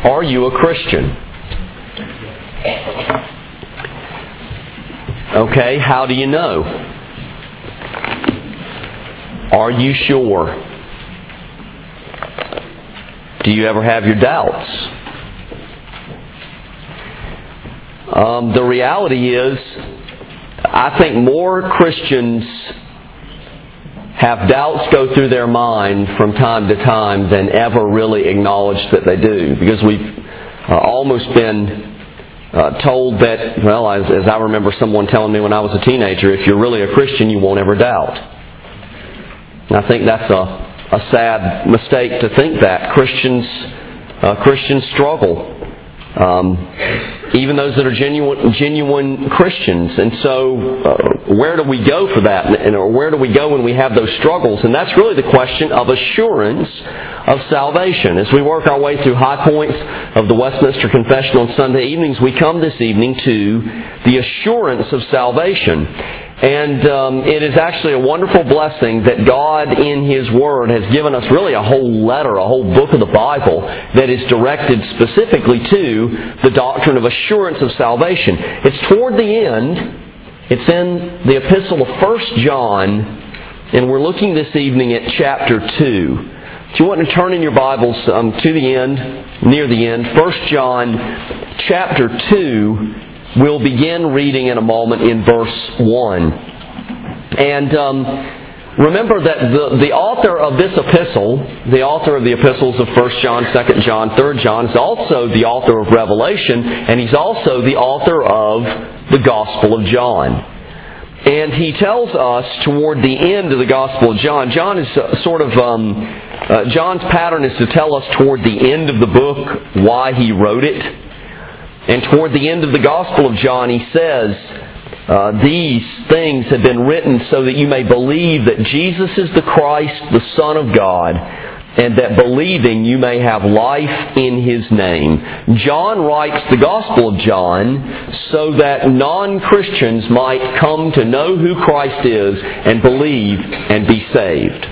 Are you a Christian? Okay, how do you know? Are you sure? Do you ever have your doubts? The reality is, I think more Christians have doubts go through their mind from time to time than ever really acknowledge that they do. Because we've almost been told that, well, as I remember someone telling me when I was a teenager, if you're really a Christian, you won't ever doubt. And I think that's a sad mistake to think that. Christians struggle. Even those that are genuine Christians. And so, where do we go for that? Or where do we go when we have those struggles? And that's really the question of assurance of salvation. As we work our way through high points of the Westminster Confession on Sunday evenings, we come this evening to the assurance of salvation. And it is actually a wonderful blessing that God in His Word has given us really a whole letter, a whole book of the Bible that is directed specifically to the doctrine of assurance of salvation. It's toward the end. It's in the epistle of 1 John, and we're looking this evening at chapter 2. If you want to turn in your Bibles to the end, near the end, 1 John chapter 2, we'll begin reading in a moment in verse 1. And remember that the author of this epistle, the author of the epistles of 1 John, 2 John, 3 John, is also the author of Revelation, and he's also the author of the Gospel of John. And he tells us toward the end of the Gospel of John, John's pattern is to tell us toward the end of the book why he wrote it. And toward the end of the Gospel of John, he says, these things have been written so that you may believe that Jesus is the Christ, the Son of God, and that believing you may have life in His name. John writes the Gospel of John so that non-Christians might come to know who Christ is and believe and be saved.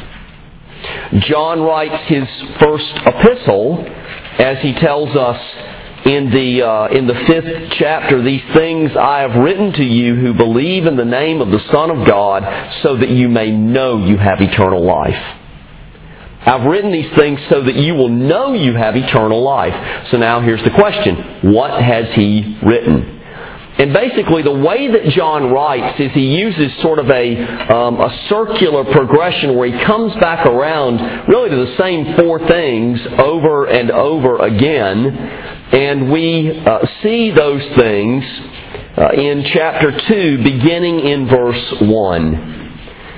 John writes his first epistle as he tells us in the 5th chapter, these things I have written to you who believe in the name of the Son of God, so that you may know you have eternal life. I've written these things so that you will know you have eternal life. So now here's the question. What has he written? And basically the way that John writes is he uses sort of a circular progression where he comes back around really to the same four things over and over again. And we see those things in chapter 2 beginning in verse 1.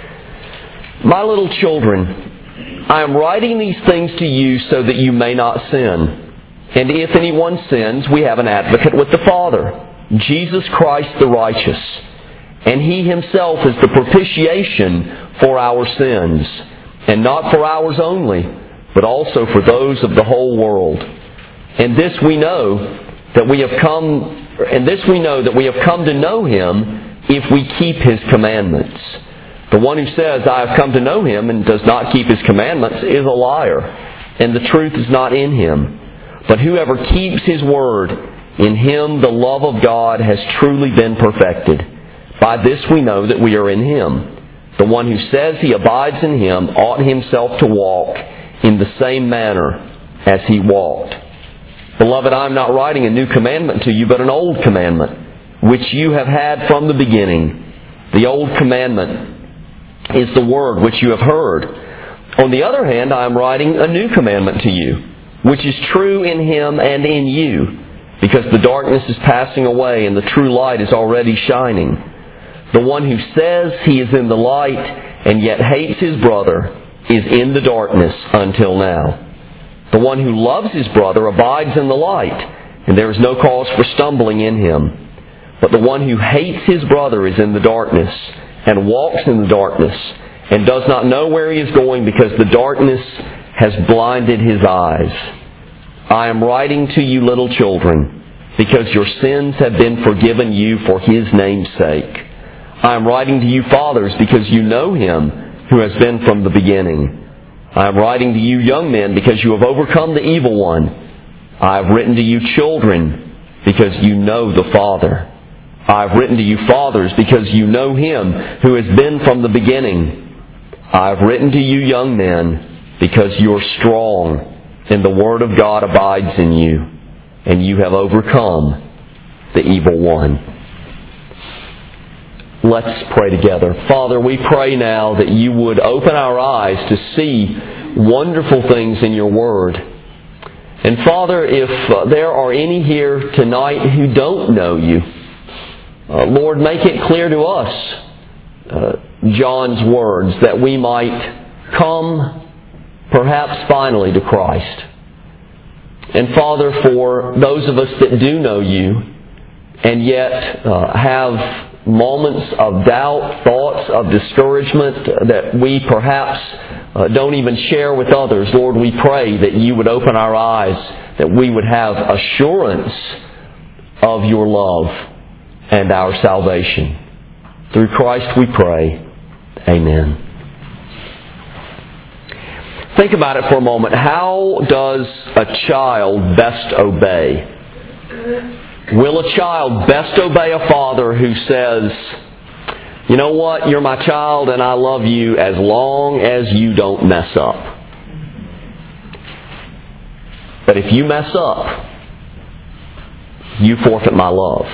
My little children, I am writing these things to you so that you may not sin. And if anyone sins, we have an advocate with the Father, Jesus Christ the righteous. And He Himself is the propitiation for our sins, and not for ours only, but also for those of the whole world. And this we know that we have come to know Him if we keep His commandments. The one who says, I have come to know Him, and does not keep His commandments is a liar, and the truth is not in him. But whoever keeps His word, in him the love of God has truly been perfected. By this we know that we are in Him. The one who says he abides in Him ought himself to walk in the same manner as He walked. Beloved, I am not writing a new commandment to you, but an old commandment, which you have had from the beginning. The old commandment is the word which you have heard. On the other hand, I am writing a new commandment to you, which is true in Him and in you, because the darkness is passing away and the true light is already shining. The one who says he is in the light and yet hates his brother is in the darkness until now. The one who loves his brother abides in the light, and there is no cause for stumbling in him. But the one who hates his brother is in the darkness, and walks in the darkness, and does not know where he is going, because the darkness has blinded his eyes. I am writing to you, little children, because your sins have been forgiven you for His name's sake. I am writing to you, fathers, because you know Him who has been from the beginning. I am writing to you, young men, because you have overcome the evil one. I have written to you children because you know the Father. I have written to you fathers because you know Him who has been from the beginning. I have written to you young men because you are strong and the Word of God abides in you and you have overcome the evil one. Let's pray together. Father, we pray now that you would open our eyes to see wonderful things in your Word. And Father, if there are any here tonight who don't know you, Lord, make it clear to us John's words that we might come perhaps finally to Christ. And Father, for those of us that do know you and yet have moments of doubt, thoughts of discouragement that we perhaps don't even share with others, Lord, we pray that you would open our eyes, that we would have assurance of your love and our salvation. Through Christ we pray. Amen. Think about it for a moment. How does a child best obey? Will a child best obey a father who says, you know what, you're my child and I love you as long as you don't mess up. But if you mess up, you forfeit my love.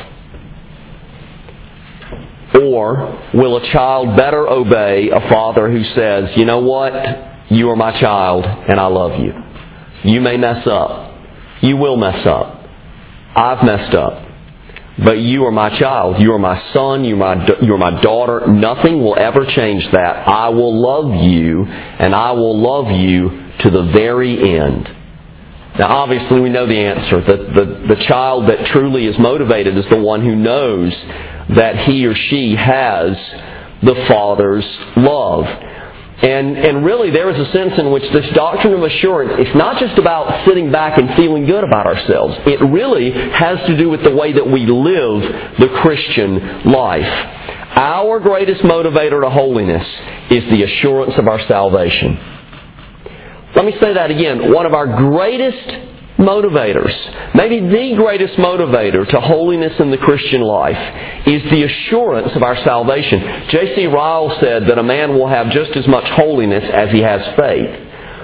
Or will a child better obey a father who says, you know what, you are my child and I love you. You may mess up. You will mess up. I've messed up. But you are my child. You are my son. You are my daughter. Nothing will ever change that. I will love you, and I will love you to the very end. Now, obviously, we know the answer. The child that truly is motivated is the one who knows that he or she has the Father's love. And really, there is a sense in which this doctrine of assurance, it's not just about sitting back and feeling good about ourselves. It really has to do with the way that we live the Christian life. Our greatest motivator to holiness is the assurance of our salvation. Let me say that again. One of our greatest motivators, maybe the greatest motivator to holiness in the Christian life, is the assurance of our salvation. J.C. Ryle said that a man will have just as much holiness as he has faith.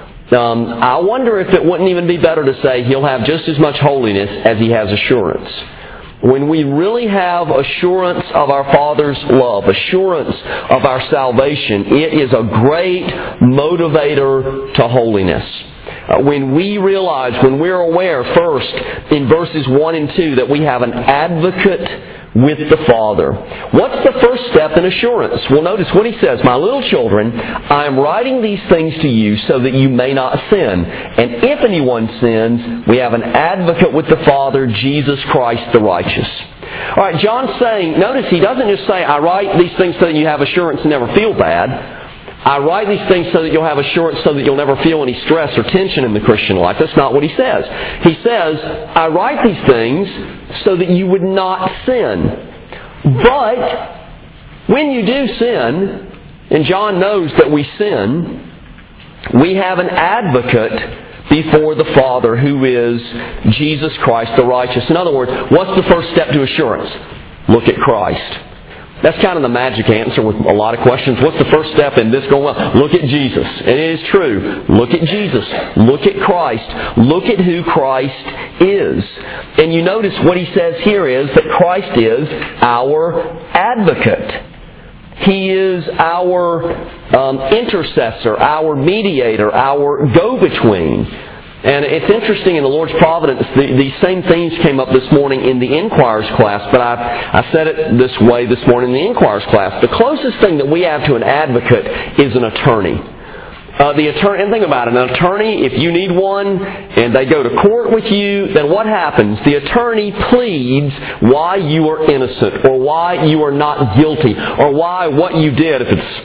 I wonder if it wouldn't even be better to say he'll have just as much holiness as he has assurance. When we really have assurance of our Father's love, assurance of our salvation, it is a great motivator to holiness. When we realize, when we're aware first in verses 1 and 2 that we have an advocate with the Father. What's the first step in assurance? Well, notice what he says, my little children, I am writing these things to you so that you may not sin. And if anyone sins, we have an advocate with the Father, Jesus Christ the righteous. All right, John's saying, notice he doesn't just say, I write these things so that you have assurance and never feel bad. I write these things so that you'll have assurance so that you'll never feel any stress or tension in the Christian life. That's not what he says. He says, I write these things so that you would not sin. But when you do sin, and John knows that we sin, we have an advocate before the Father who is Jesus Christ the righteous. In other words, what's the first step to assurance? Look at Christ. That's kind of the magic answer with a lot of questions. What's the first step in this going well? Look at Jesus. And it is true. Look at Jesus. Look at Christ. Look at who Christ is. And you notice what he says here is that Christ is our advocate. He is our intercessor, our mediator, our go-between. And it's interesting in the Lord's providence, these same themes came up this morning in the Inquirers class, but I said it this way this morning in the Inquirers class. The closest thing that we have to an advocate is an attorney. The attorney, and think about it, an attorney, if you need one and they go to court with you, then what happens? The attorney pleads why you are innocent or why you are not guilty or why what you did,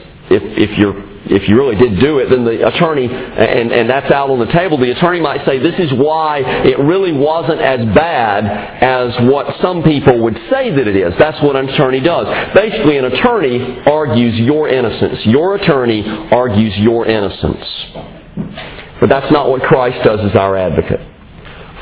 if you really did do it, then the attorney, and that's out on the table, the attorney might say, this is why it really wasn't as bad as what some people would say that it is. That's what an attorney does. Basically, an attorney argues your innocence. Your attorney argues your innocence. But that's not what Christ does as our advocate.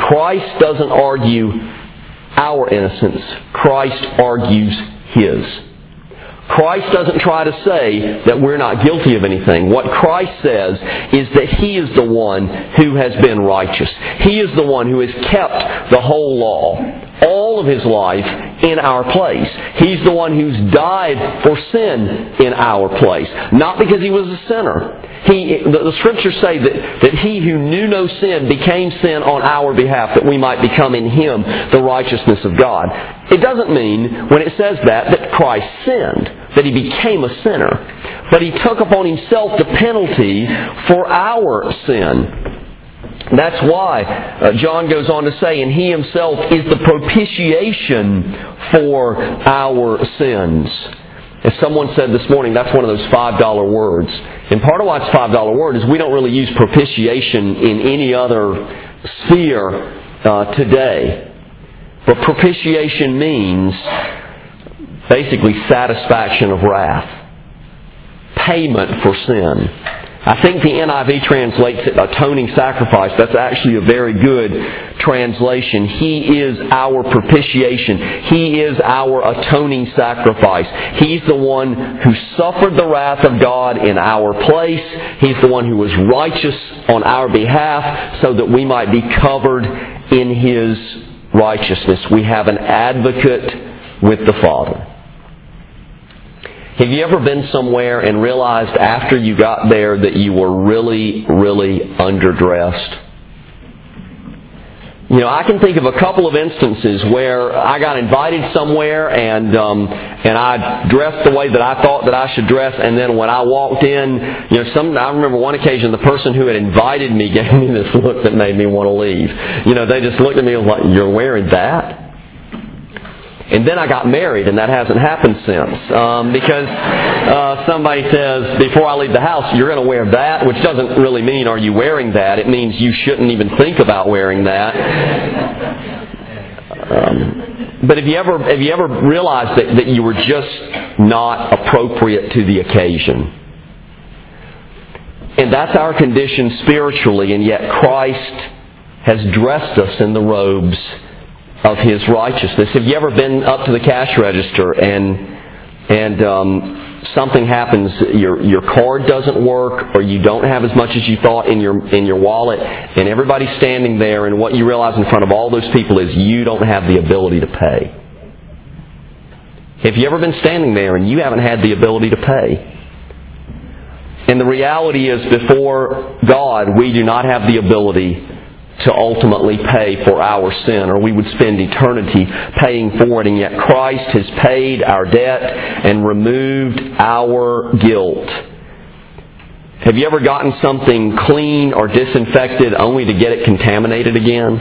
Christ doesn't argue our innocence. Christ argues His. Christ doesn't try to say that we're not guilty of anything. What Christ says is that He is the one who has been righteous. He is the one who has kept the whole law, all of His life, in our place. He's the one who's died for sin in our place. Not because He was a sinner. The Scriptures say that He who knew no sin became sin on our behalf, that we might become in Him the righteousness of God. It doesn't mean, when it says that Christ sinned, that He became a sinner. But He took upon Himself the penalty for our sin. That's why John goes on to say, and He Himself is the propitiation for our sins. As someone said this morning, that's one of those $5 words. And part of why it's a $5 word is we don't really use propitiation in any other sphere today. But propitiation means basically satisfaction of wrath. Payment for sin. I think the NIV translates it atoning sacrifice. That's actually a very good translation. He is our propitiation. He is our atoning sacrifice. He's the one who suffered the wrath of God in our place. He's the one who was righteous on our behalf so that we might be covered in His righteousness. We have an advocate with the Father. Have you ever been somewhere and realized after you got there that you were really, really underdressed? You know, I can think of a couple of instances where I got invited somewhere and I dressed the way that I thought that I should dress, and then when I walked in, I remember one occasion the person who had invited me gave me this look that made me want to leave. They just looked at me and was like, "You're wearing that?" And then I got married, and that hasn't happened since. Because somebody says, before I leave the house, "You're going to wear that," which doesn't really mean, "Are you wearing that?" It means you shouldn't even think about wearing that. But have you ever realized that you were just not appropriate to the occasion? And that's our condition spiritually, and yet Christ has dressed us in the robes of His righteousness. Have you ever been up to the cash register and something happens, your card doesn't work, or you don't have as much as you thought in your wallet, and everybody's standing there, and what you realize in front of all those people is you don't have the ability to pay? Have you ever been standing there and you haven't had the ability to pay? And the reality is, before God, we do not have the ability to ultimately pay for our sin, or we would spend eternity paying for it. And yet Christ has paid our debt and removed our guilt. Have you ever gotten something clean or disinfected only to get it contaminated again?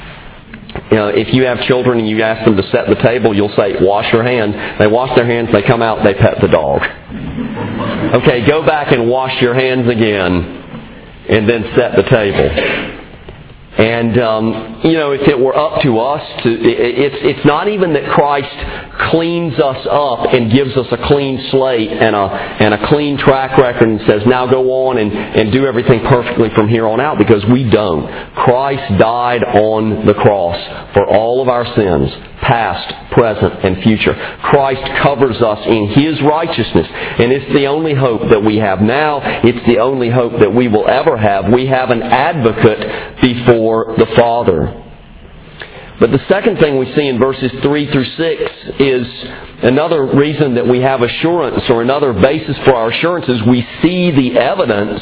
If you have children and you ask them to set the table, you'll say, "Wash your hands." They wash their hands, they come out, they pet the dog. Okay, go back and wash your hands again, and then set the table. And, if it were up to us it's not even that Christ cleans us up and gives us a clean slate and a clean track record and says, "Now go on and do everything perfectly from here on out," because we don't. Christ died on the cross for all of our sins, past, present, and future. Christ covers us in His righteousness, and it's the only hope that we have now. It's the only hope that we will ever have. We have an advocate before the Father. But the second thing we see in verses 3 through 6 is another reason that we have assurance, or another basis for our assurance, is we see the evidence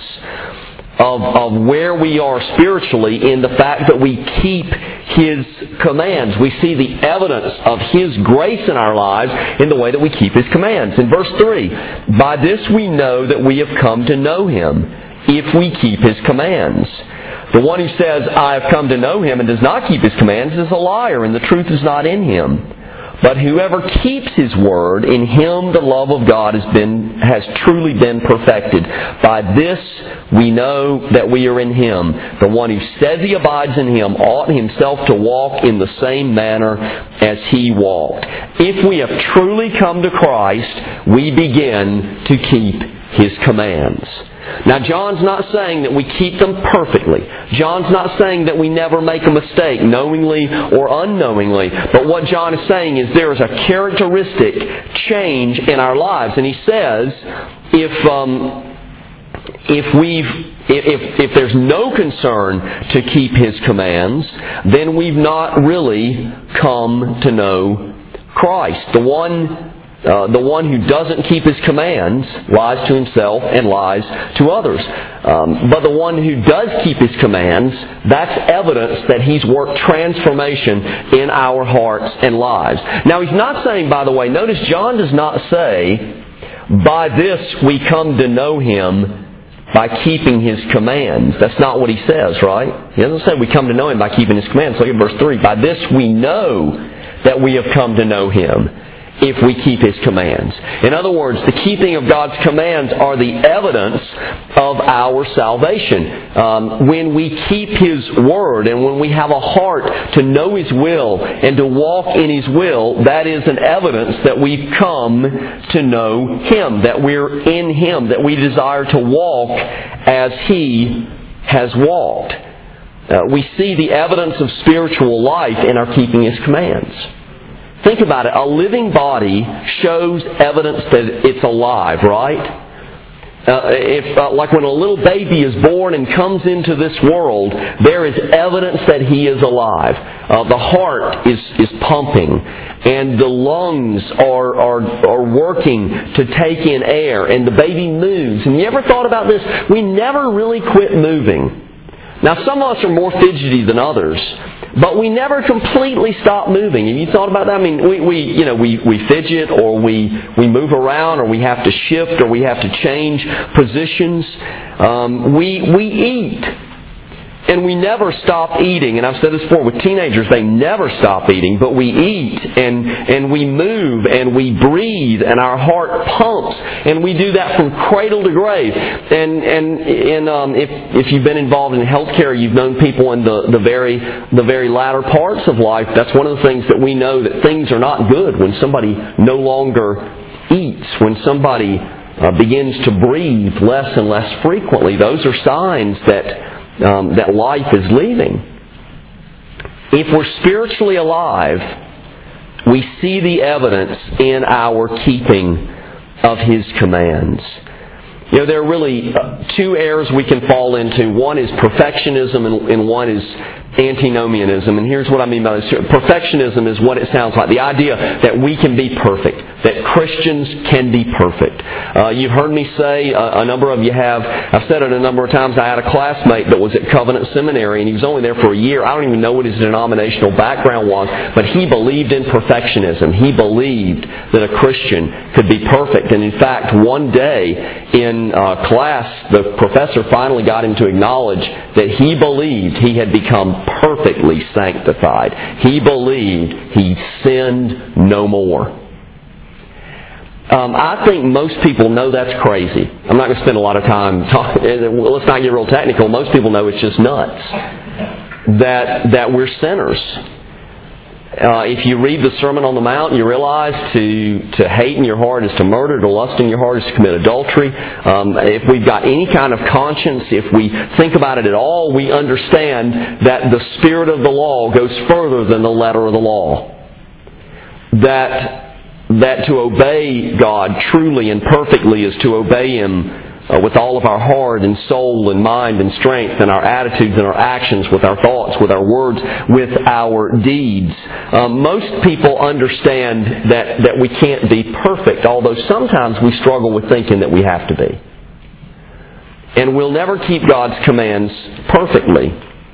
of where we are spiritually in the fact that we keep His commands. We see the evidence of His grace in our lives in the way that we keep His commands. In verse 3, "By this we know that we have come to know Him, if we keep His commands. The one who says, 'I have come to know Him,' and does not keep His commands is a liar, and the truth is not in him. But whoever keeps His word, in him the love of God has truly been perfected. By this we know that we are in Him. The one who says he abides in Him ought himself to walk in the same manner as He walked." If we have truly come to Christ, we begin to keep His commands. Now, John's not saying that we keep them perfectly. John's not saying that we never make a mistake, knowingly or unknowingly. But what John is saying is there is a characteristic change in our lives. And he says, if there's no concern to keep His commands, then we've not really come to know Christ. The one who doesn't keep His commands lies to himself and lies to others. But the one who does keep His commands, that's evidence that He's worked transformation in our hearts and lives. Now, he's not saying, by the way, notice John does not say, by this we come to know Him by keeping His commands. That's not what he says, right? He doesn't say we come to know Him by keeping His commands. Look at verse 3. By this we know that we have come to know Him, if we keep His commands. In other words, the keeping of God's commands are the evidence of our salvation. When we keep His Word and when we have a heart to know His will and to walk in His will, that is an evidence that we've come to know Him, that we're in Him, that we desire to walk as He has walked. We see the evidence of spiritual life in our keeping His commands. Think about it. A living body shows evidence that it's alive, right? Like when a little baby is born and comes into this world, there is evidence that he is alive. The heart is pumping, and the lungs are working to take in air, and the baby moves. And you ever thought about this? We never really quit moving. Now, some of us are more fidgety than others, but we never completely stop moving. Have you thought about that? I mean, we fidget, or we move around, or we have to shift, or we have to change positions. We eat. And we never stop eating. And I've said this before, with teenagers, they never stop eating. But we eat, and we move, and we breathe, and our heart pumps. And we do that from cradle to grave. And if you've been involved in healthcare, you've known people in the very latter parts of life. That's one of the things that we know, that things are not good when somebody no longer eats, when somebody begins to breathe less and less frequently. Those are signs that life is leaving. If we're spiritually alive, we see the evidence in our keeping of His commands. You know, there are really two errors we can fall into. One is perfectionism and one is antinomianism. And here's what I mean by this. Perfectionism is what it sounds like. The idea that we can be perfect, that Christians can be perfect. You've heard me say, a number of you have, I've said it a number of times, I had a classmate that was at Covenant Seminary, and he was only there for a year. I don't even know what his denominational background was, but he believed in perfectionism. He believed that a Christian could be perfect. And in fact, one day in class, the professor finally got him to acknowledge that he believed he had become perfectly sanctified. He believed he sinned no more. I think most people know that's crazy. I'm not going to spend a lot of time talking. Let's not get real technical. Most people know it's just nuts. That we're sinners. If you read the Sermon on the Mount, you realize to hate in your heart is to murder, to lust in your heart is to commit adultery. If we've got any kind of conscience, if we think about it at all, we understand that the spirit of the law goes further than the letter of the law. That to obey God truly and perfectly is to obey Him with all of our heart and soul and mind and strength, and our attitudes and our actions, with our thoughts, with our words, with our deeds. Most people understand that we can't be perfect, although sometimes we struggle with thinking that we have to be. And we'll never keep God's commands perfectly.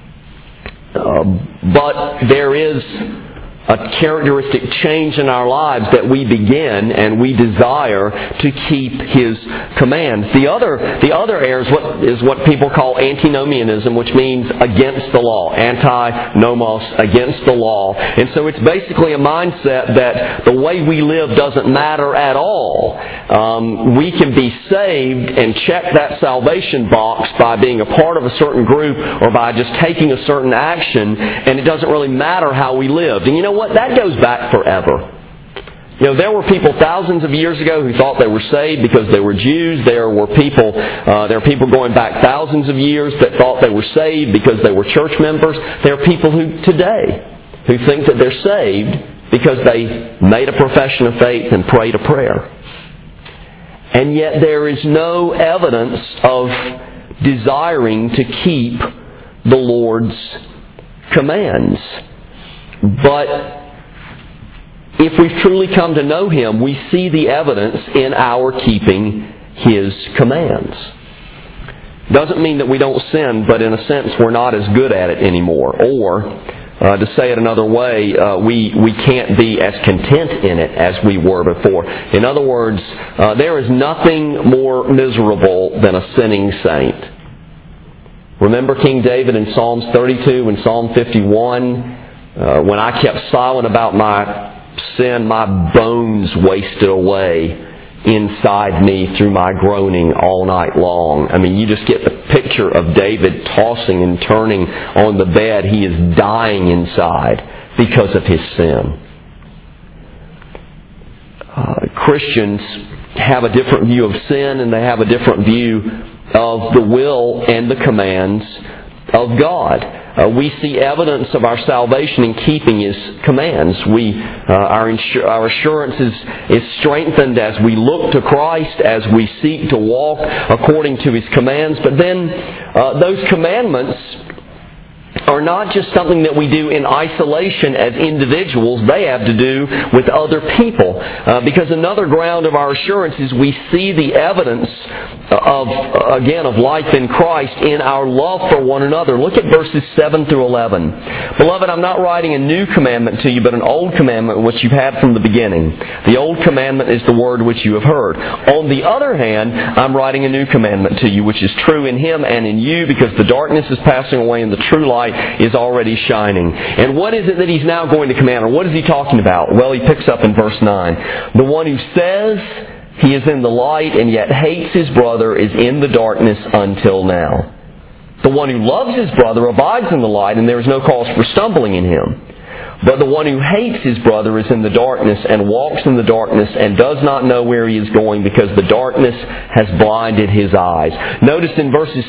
But there is a characteristic change in our lives that we begin and we desire to keep His commands. The other error is what people call antinomianism, which means against the law. Anti-nomos, against the law. And so it's basically a mindset that the way we live doesn't matter at all. We can be saved and check that salvation box by being a part of a certain group or by just taking a certain action, and it doesn't really matter how we lived. And you know what? That goes back forever. There were people thousands of years ago who thought they were saved because they were Jews. There are people going back thousands of years that thought they were saved because they were church members. There are people today who think that they're saved because they made a profession of faith and prayed a prayer. And yet there is no evidence of desiring to keep the Lord's commands. But if we've truly come to know Him, we see the evidence in our keeping His commands. Doesn't mean that we don't sin, but in a sense we're not as good at it anymore. Or, to say it another way, we can't be as content in it as we were before. In other words, there is nothing more miserable than a sinning saint. Remember King David in Psalms 32 and Psalm 51, when I kept silent about my sin, my bones wasted away inside me through my groaning all night long. I mean, you just get the picture of David tossing and turning on the bed. He is dying inside because of his sin. Christians have a different view of sin, and they have a different view of the will and the commands of God. We see evidence of our salvation in keeping His commands. Our assurance is strengthened as we look to Christ, as we seek to walk according to His commands. But then those commandments are not just something that we do in isolation as individuals. They have to do with other people. Because another ground of our assurance is we see the evidence of life in Christ in our love for one another. Look at verses 7 through 11. Beloved, I'm not writing a new commandment to you, but an old commandment which you've had from the beginning. The old commandment is the word which you have heard. On the other hand, I'm writing a new commandment to you, which is true in Him and in you, because the darkness is passing away and the true light is already shining. And what is it that He's now going to command? Or what is He talking about? Well, He picks up in verse 9. The one who says he is in the light and yet hates his brother is in the darkness until now. The one who loves his brother abides in the light, and there is no cause for stumbling in him. But the one who hates his brother is in the darkness and walks in the darkness and does not know where he is going, because the darkness has blinded his eyes. Notice in verses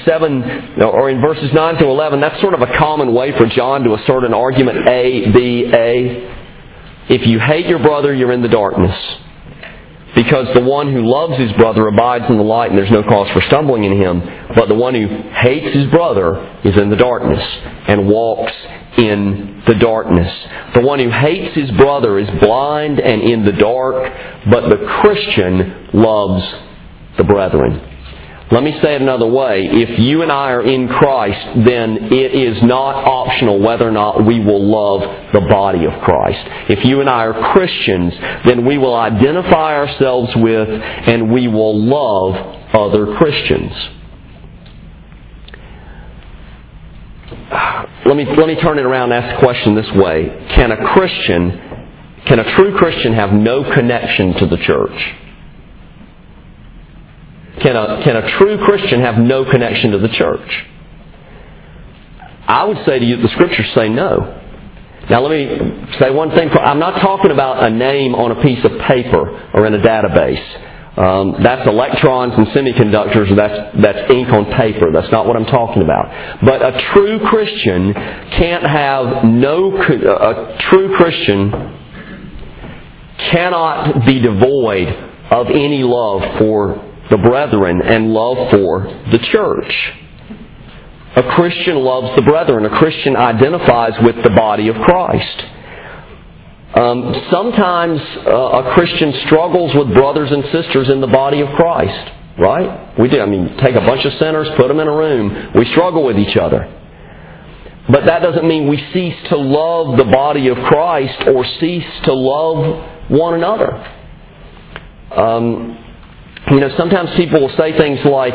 9 to 11, that's sort of a common way for John to assert an argument A, B, A. If you hate your brother, you're in the darkness. Because the one who loves his brother abides in the light, and there's no cause for stumbling in him. But the one who hates his brother is in the darkness and walks in the darkness. The one who hates his brother is blind and in the dark, but the Christian loves the brethren. Let me say it another way. If you and I are in Christ, then it is not optional whether or not we will love the body of Christ. If you and I are Christians, then we will identify ourselves with and we will love other Christians. Let me turn it around and ask the question this way. Can a true Christian have no connection to the church? Can a true Christian have no connection to the church? I would say to you, the Scriptures say no. Now let me say one thing. I'm not talking about a name on a piece of paper or in a database. That's electrons and semiconductors. That's ink on paper. That's not what I'm talking about. But a true Christian a true Christian cannot be devoid of any love for the brethren and love for the church. A Christian loves the brethren. A Christian identifies with the body of Christ. Sometimes a Christian struggles with brothers and sisters in the body of Christ. Right? We do. Take a bunch of sinners, put them in a room. We struggle with each other. But that doesn't mean we cease to love the body of Christ or cease to love one another. Sometimes people will say things like,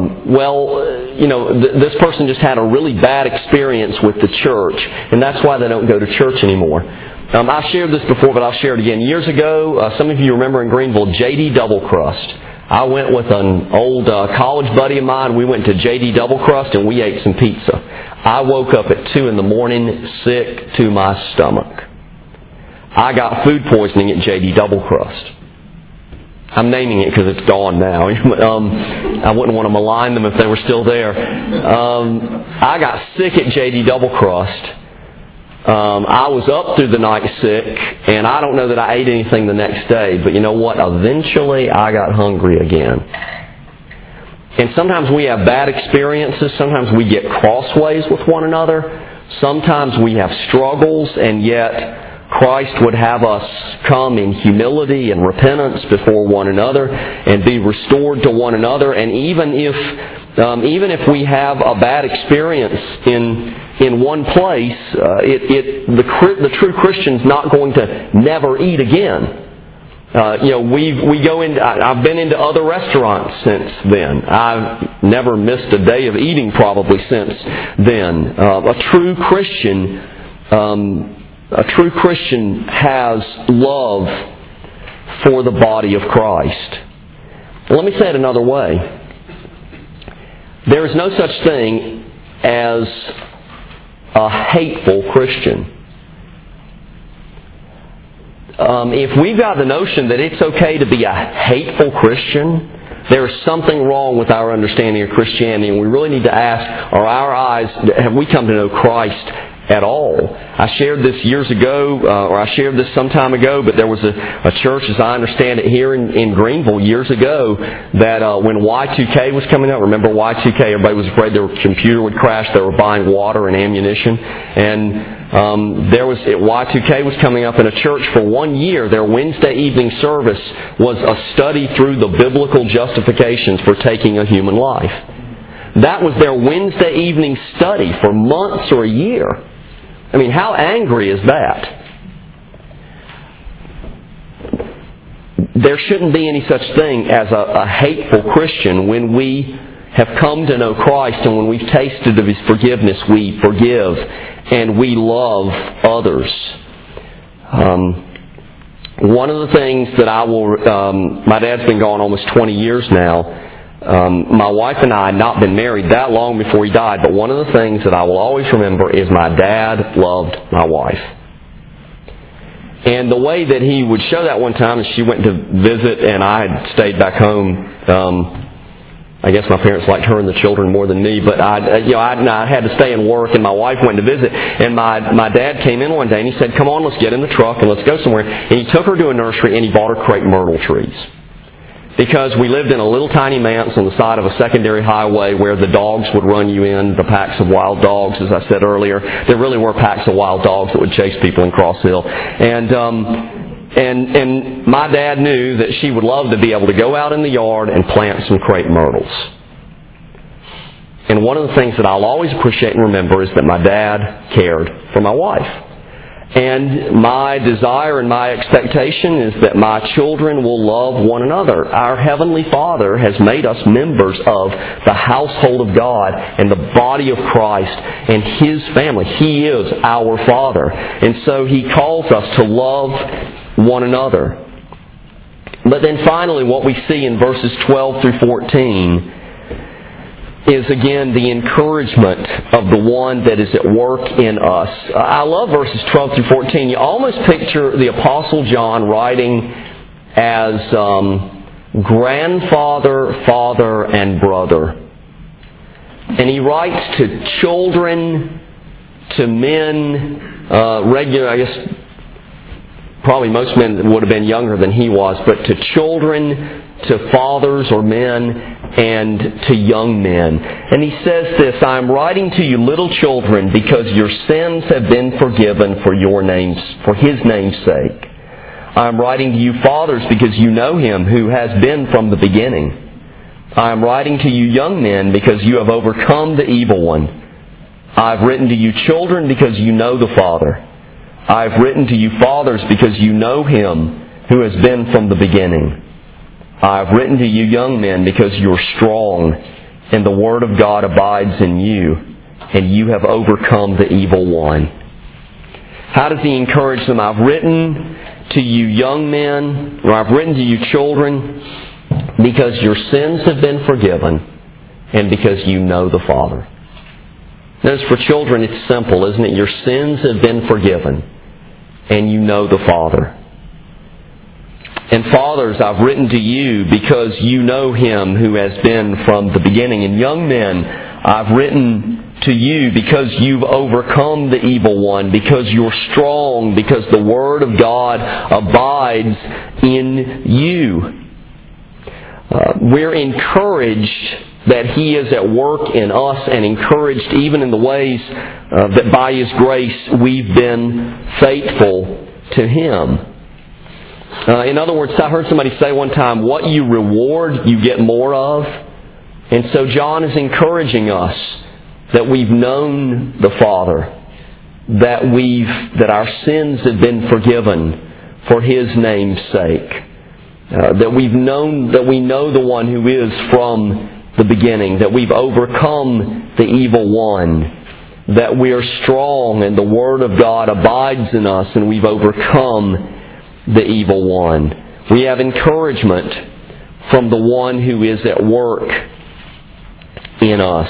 this person just had a really bad experience with the church, and that's why they don't go to church anymore. I've shared this before, but I'll share it again. Years ago, some of you remember in Greenville, J.D. Double Crust. I went with an old college buddy of mine. We went to J.D. Double Crust, and we ate some pizza. I woke up at 2 in the morning sick to my stomach. I got food poisoning at J.D. Double Crust. I'm naming it because it's gone now. I wouldn't want to malign them if they were still there. I got sick at J.D. Double Crust. I was up through the night sick, and I don't know that I ate anything the next day, but you know what? Eventually I got hungry again. And sometimes we have bad experiences. Sometimes we get crossways with one another. Sometimes we have struggles, and yet Christ would have us come in humility and repentance before one another and be restored to one another. And even if we have a bad experience in one place, the true Christian's not going to never eat again. We go in. I've been into other restaurants since then. I've never missed a day of eating probably since then. A true Christian has love for the body of Christ. Let me say it another way. There is no such thing as a hateful Christian. If we've got the notion that it's okay to be a hateful Christian, there is something wrong with our understanding of Christianity, and we really need to ask, have we come to know Christ at all? I shared this years ago, or I shared this some time ago, but there was a church, as I understand it, here in Greenville years ago, that when Y2K was coming up, remember Y2K, everybody was afraid their computer would crash, they were buying water and ammunition, and Y2K was coming up in a church for 1 year. Their Wednesday evening service was a study through the biblical justifications for taking a human life. That was their Wednesday evening study for months or a year. I mean, how angry is that? There shouldn't be any such thing as a hateful Christian. When we have come to know Christ and when we've tasted of His forgiveness, we forgive and we love others. One of the things that my dad's been gone almost 20 years now. My wife and I had not been married that long before he died, but one of the things that I will always remember is my dad loved my wife. And the way that he would show that one time is she went to visit and I had stayed back home. I guess my parents liked her and the children more than me, but I had to stay and work, and my wife went to visit. And my dad came in one day and he said, "Come on, let's get in the truck and let's go somewhere." And he took her to a nursery and he bought her crepe myrtle trees. Because we lived in a little tiny manse on the side of a secondary highway where the dogs would run you in, the packs of wild dogs, as I said earlier. There really were packs of wild dogs that would chase people in Cross Hill. And my dad knew that she would love to be able to go out in the yard and plant some crepe myrtles. And one of the things that I'll always appreciate and remember is that my dad cared for my wife. And my desire and my expectation is that my children will love one another. Our Heavenly Father has made us members of the household of God and the body of Christ and His family. He is our Father. And so He calls us to love one another. But then finally, what we see in verses 12 through 14 is again the encouragement of the one that is at work in us. I love verses 12 through 14. You almost picture the Apostle John writing as grandfather, father, and brother. And he writes to children, to men, I guess probably most men would have been younger than he was, but to children, to fathers or men, and to young men. And he says this, "I am writing to you, little children, because your sins have been forgiven for His name's sake. I am writing to you, fathers, because you know Him who has been from the beginning. I am writing to you, young men, because you have overcome the evil one. I have written to you, children, because you know the Father. I have written to you, fathers, because you know Him who has been from the beginning. I have written to you, young men, because you are strong, and the Word of God abides in you, and you have overcome the evil one." How does he encourage them? I've written to you, young men, or I've written to you, children, because your sins have been forgiven, and because you know the Father. Notice for children it's simple, isn't it? Your sins have been forgiven. and you know the Father. And fathers, I've written to you because you know Him who has been from the beginning. And young men, I've written to you because you've overcome the evil one, because you're strong, because the Word of God abides in you. We're encouraged that He is at work in us, and encouraged even in the ways that by His grace we've been faithful to Him. In other words, I heard somebody say one time, what you reward, you get more of. And so John is encouraging us that we've known the Father, that our sins have been forgiven for His name's sake, that we know the one who is from the beginning, that we've overcome the evil one, that we are strong and the Word of God abides in us and we've overcome the evil one. We have encouragement from the one who is at work in us.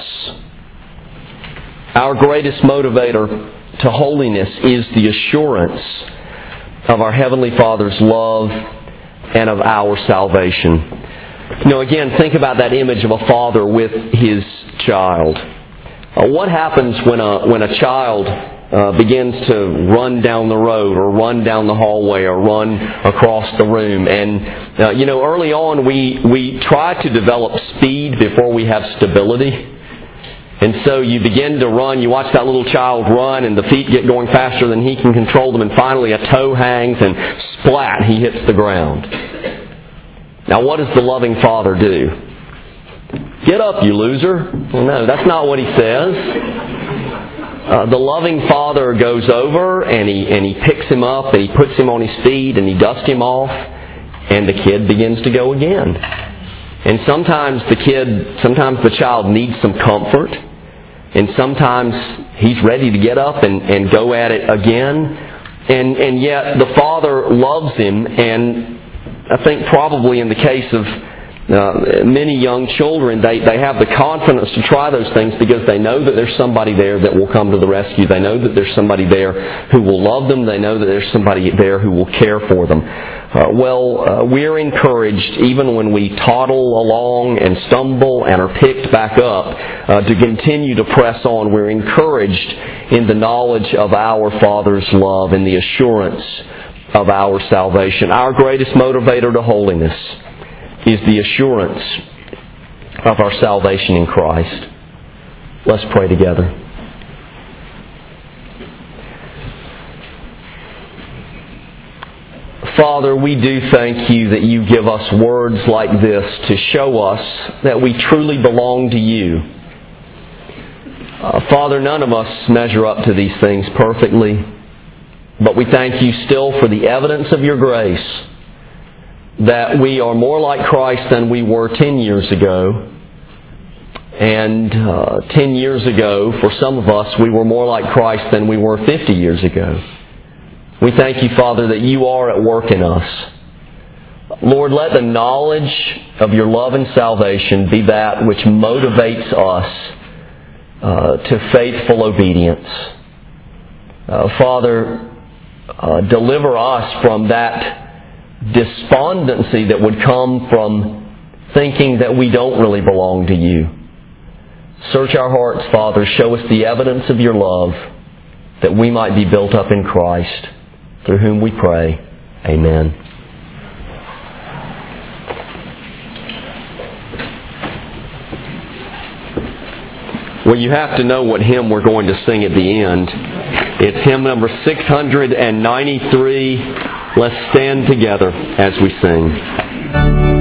Our greatest motivator to holiness is the assurance of our Heavenly Father's love and of our salvation. Again, think about that image of a father with his child. What happens when a child begins to run down the road or run down the hallway or run across the room? And, early on we try to develop speed before we have stability. And so you begin to run, you watch that little child run, and the feet get going faster than he can control them, and finally a toe hangs and splat, he hits the ground. Now what does the loving Father do? Get up, you loser. Well, no, that's not what He says. The loving Father goes over and he picks him up and he puts him on his feet and he dusts him off, and the kid begins to go again. And sometimes the child needs some comfort, and sometimes he's ready to get up and go at it again. And yet the Father loves him, and I think probably in the case of many young children, they have the confidence to try those things because they know that there's somebody there that will come to the rescue. They know that there's somebody there who will love them. They know that there's somebody there who will care for them. We're encouraged, even when we toddle along and stumble and are picked back up, to continue to press on. We're encouraged in the knowledge of our Father's love and the assurance of our salvation. Our greatest motivator to holiness is the assurance of our salvation in Christ. Let's pray together. Father, we do thank You that You give us words like this to show us that we truly belong to You. Father, none of us measure up to these things perfectly, but we thank You still for the evidence of Your grace, that we are more like Christ than we were 10 years ago. And 10 years ago, for some of us, we were more like Christ than we were 50 years ago. We thank You, Father, that You are at work in us. Lord, let the knowledge of Your love and salvation be that which motivates us to faithful obedience. Father, deliver us from that despondency that would come from thinking that we don't really belong to You. Search our hearts, Father. Show us the evidence of Your love, that we might be built up in Christ, through whom we pray. Amen. Well, you have to know what hymn we're going to sing at the end. It's hymn number 693. Let's stand together as we sing.